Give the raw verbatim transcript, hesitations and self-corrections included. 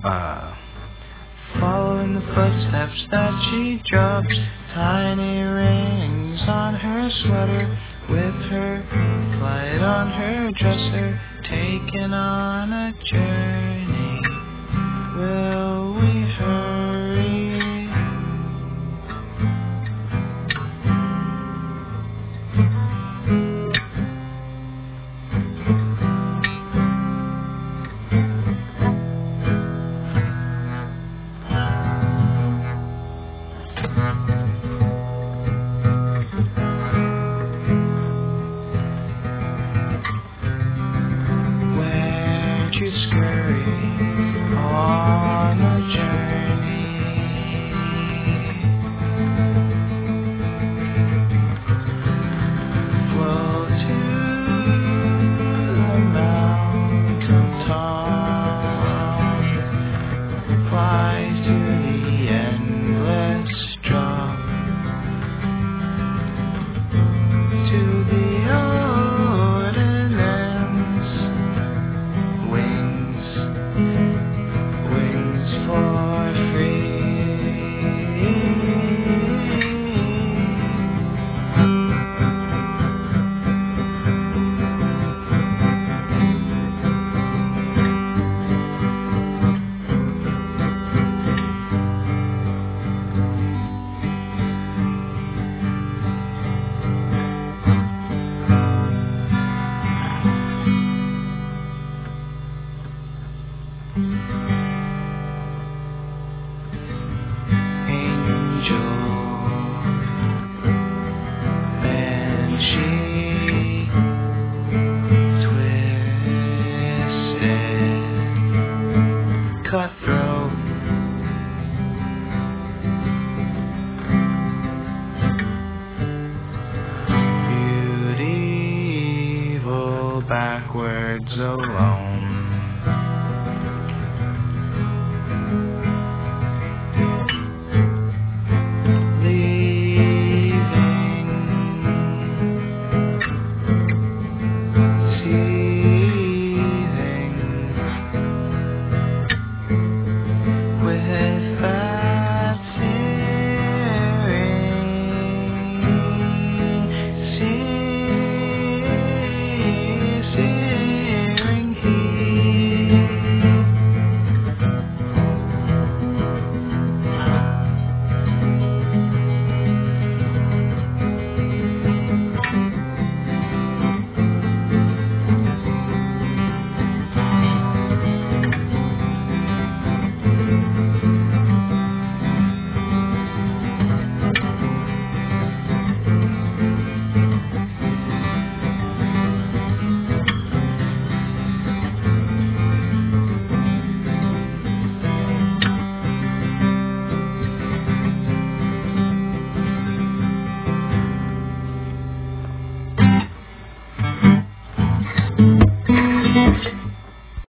Uh, following the footsteps that she drops, tiny rings on her sweater, with her light on her dresser, taken on a journey. Will we hurry? Where'd you scurry on a journey? Flow to the mountain top, fly to the endless drop, to the ordinance. Wings, wings for free. Angel, banshee, twisted, cutthroat. Beautiful, backwards alone.